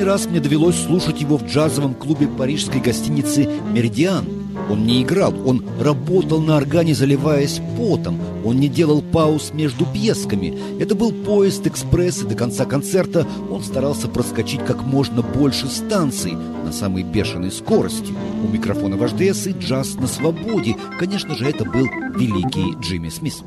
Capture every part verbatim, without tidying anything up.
раз мне довелось слушать его в джазовом клубе парижской гостиницы «Меридиан». Он не играл, он работал на органе, заливаясь потом. Он не делал пауз между пьесками. Это был поезд-экспресс, и до конца концерта он старался проскочить как можно больше станций на самой бешеной скорости. У микрофона в эйч ди эс и джаз на свободе. Конечно же, это был великий Джимми Смис.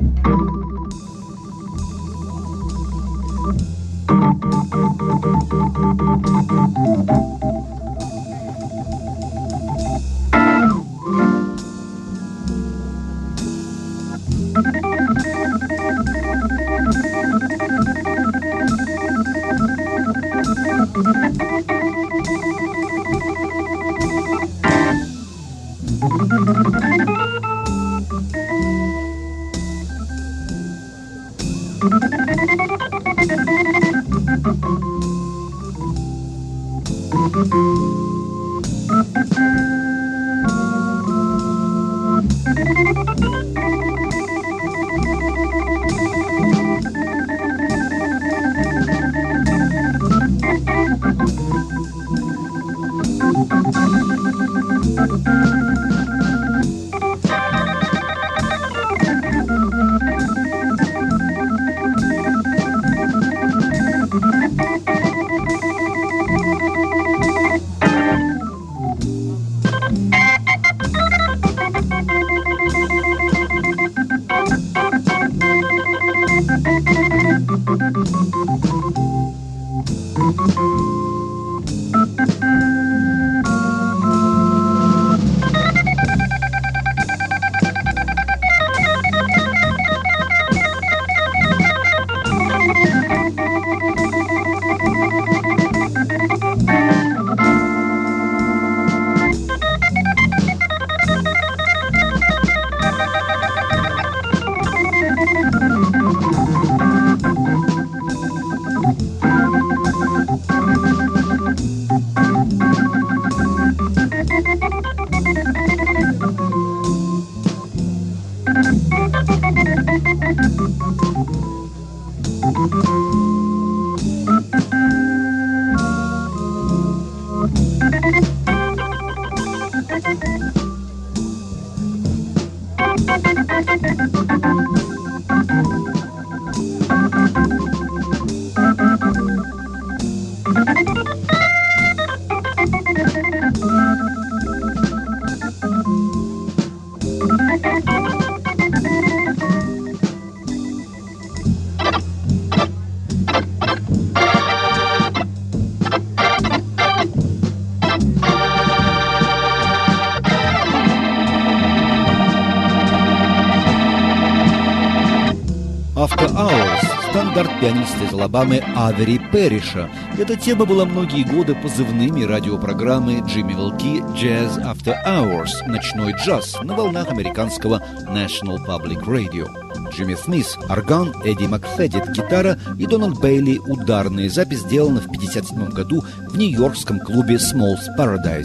After Hours – стандарт пианиста из Алабамы Авери Перриша. Эта тема была многие годы позывными радиопрограммы Джимми Велки «Jazz After Hours» – ночной джаз на волнах американского National Public Radio. Джимми Смис – орган, Эдди Макфедит – гитара и Дональд Бейли – ударные. Запись сделана в пятьдесят седьмом году в нью-йоркском клубе Small's Paradise.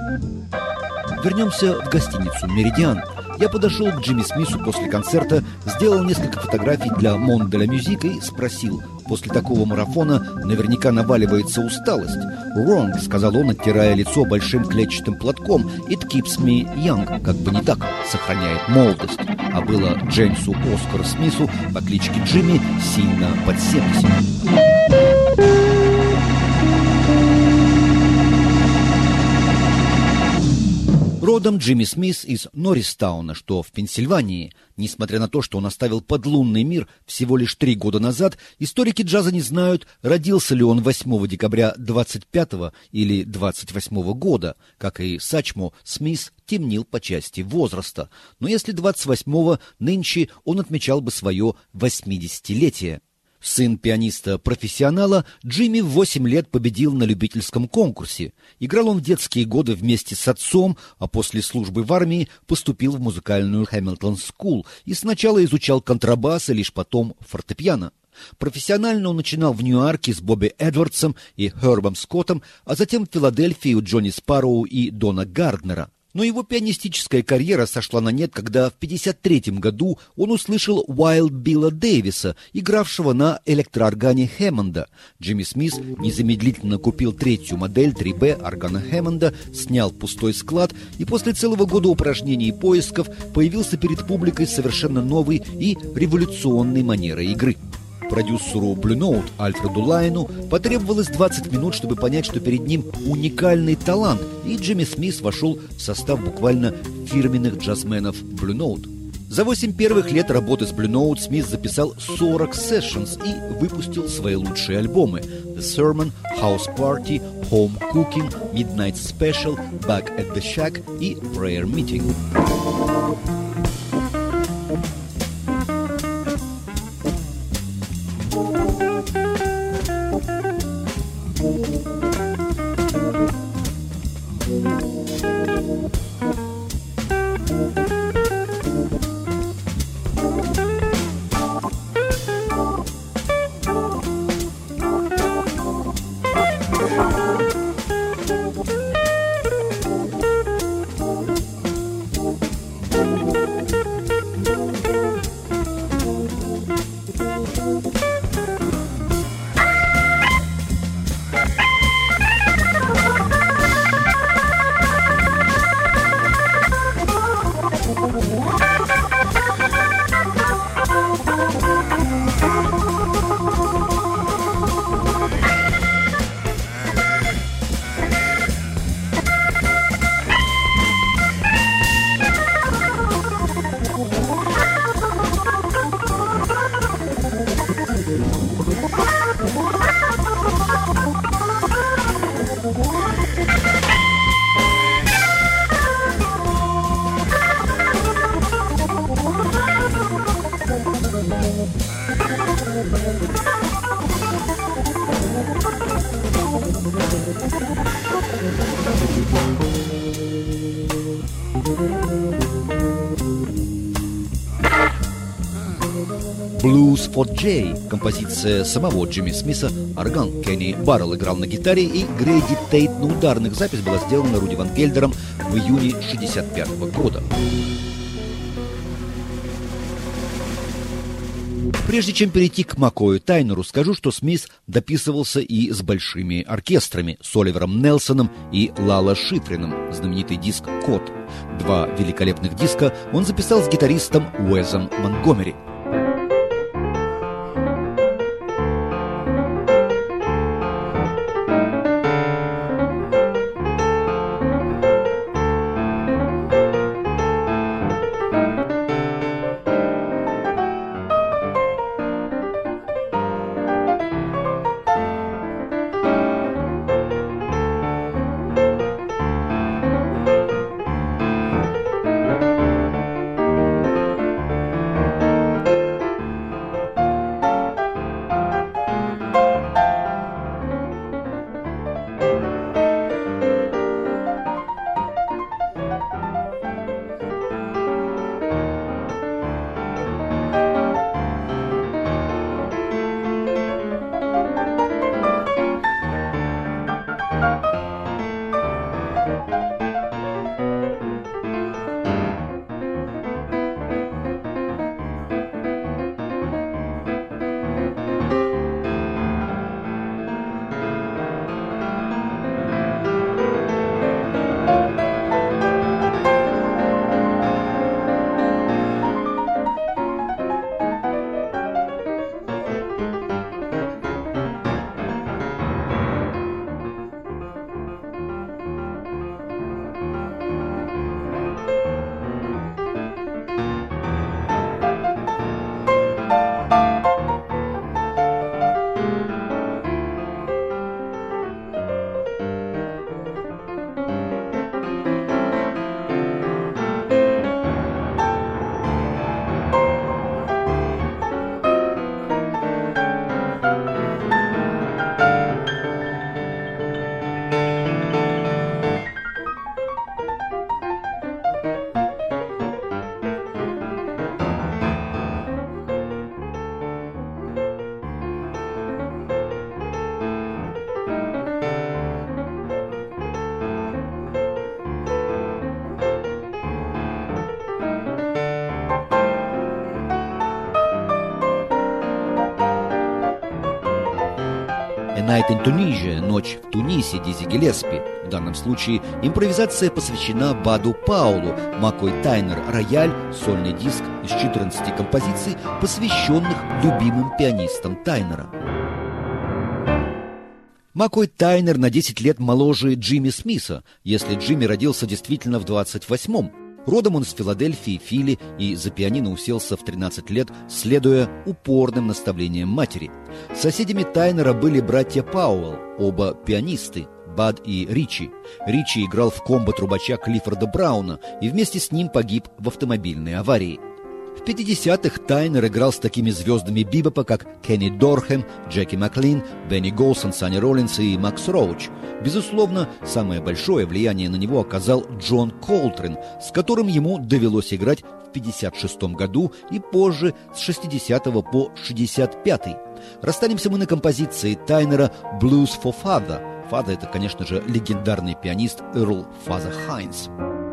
Вернемся в гостиницу «Меридиан». Я подошел к Джимми Смису после концерта, сделал несколько фотографий для Monde de la Musique и спросил. После такого марафона наверняка наваливается усталость. «Wrong», — сказал он, оттирая лицо большим клетчатым платком. «It keeps me young», как бы не так, сохраняет молодость. А было Джеймсу Оскару Смису по кличке Джимми сильно под семьдесят. Родом Джимми Смис из Норристауна, что в Пенсильвании. Несмотря на то, что он оставил подлунный мир всего лишь три года назад, историки джаза не знают, родился ли он восьмого декабря двадцать пятого или двадцать восьмого года. Как и Сачмо, Смис темнил по части возраста. Но если двадцать восьмого, нынче он отмечал бы свое восьмидесятилетие. Сын пианиста-профессионала, Джимми в восемь лет победил на любительском конкурсе. Играл он в детские годы вместе с отцом, а после службы в армии поступил в музыкальную Hamilton School и сначала изучал контрабас, и лишь потом фортепиано. Профессионально он начинал в Ньюарке с Бобби Эдвардсом и Хербом Скоттом, а затем в Филадельфии у Джонни Спарроу и Дона Гарднера. Но его пианистическая карьера сошла на нет, когда в пятьдесят третьем году он услышал Wild Билла Дэвиса, игравшего на электрооргане Хэммонда. Джимми Смит незамедлительно купил третью модель три бэ органа Хэммонда, снял пустой склад и после целого года упражнений и поисков появился перед публикой с совершенно новой и революционной манерой игры. Продюсеру Blue Note Альфреду Лайну потребовалось двадцать минут, чтобы понять, что перед ним уникальный талант, и Джимми Смит вошел в состав буквально фирменных джазменов Blue Note. За восемь первых лет работы с Blue Note Смит записал сорок сессионс и выпустил свои лучшие альбомы: The Sermon, House Party, Home Cooking, Midnight Special, Back at the Shack и Prayer Meeting. Blues for Jay, композиция самого Джимми Смита, орган Кенни Баррелл играл на гитаре и Грейди Тейт на ударных. Запись была сделана Руди Ван Гельдером в июне шестьдесят пятого года. Прежде чем перейти к Маккою Тайнеру, скажу, что Смит дописывался и с большими оркестрами, с Оливером Нелсоном и Лало Шифрином, знаменитый диск «Кот». Два великолепных диска он записал с гитаристом Уэзом Монтгомери. A Night in Tunisia, Ночь в Тунисе, Дизи Гиллеспи. В данном случае импровизация посвящена Баду Паулу, Маккой Тайнер, рояль, сольный диск из четырнадцати композиций, посвященных любимым пианистам Тайнера. Маккой Тайнер на десять лет моложе Джимми Смиса, если Джимми родился действительно в двадцать восьмом. Родом он из Филадельфии, Фили, и за пианино уселся в тринадцать лет, следуя упорным наставлениям матери. Соседями Тайнера были братья Пауэлл, оба пианисты, Бад и Ричи. Ричи играл в комбо трубача Клиффорда Брауна и вместе с ним погиб в автомобильной аварии. В пятидесятых Тайнер играл с такими звездами бибопа, как Кенни Дорхем, Джеки Маклин, Бенни Голсон, Санни Роллинс и Макс Роуч. Безусловно, самое большое влияние на него оказал Джон Колтрейн, с которым ему довелось играть в пятьдесят шестом году и позже с шестидесятого по шестьдесят пятый. Расстанемся мы на композиции Тайнера «Blues for Father». Father — это, конечно же, легендарный пианист Эрл Father Хайнс.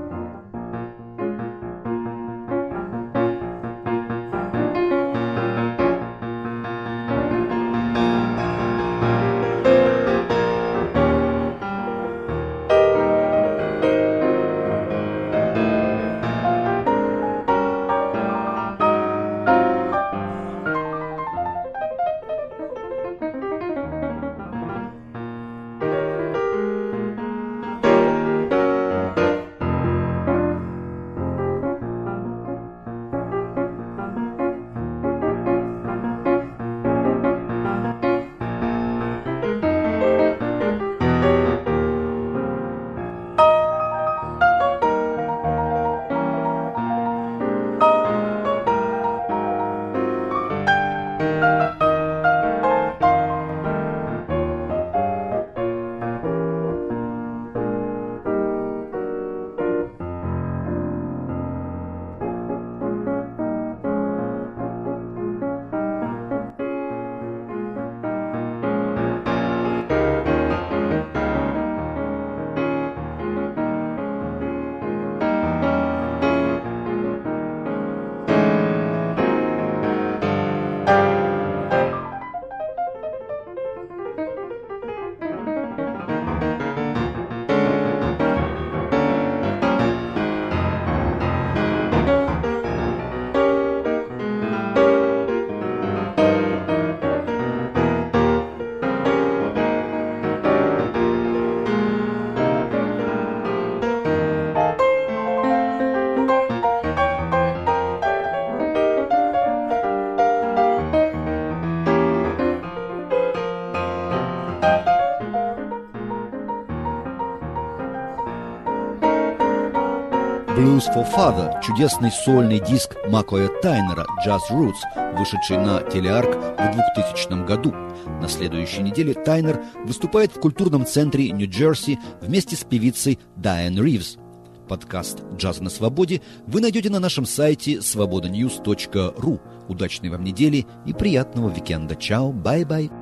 «Blues for Father» — чудесный сольный диск Маккоя Тайнера «Jazz Roots», вышедший на Телеарк в двухтысячном году. На следующей неделе Тайнер выступает в культурном центре Нью-Джерси вместе с певицей Дайан Ривз. Подкаст «Джаз на свободе» вы найдете на нашем сайте свобода ньюс точка ру. Удачной вам недели и приятного уикенда. Чао, бай-бай.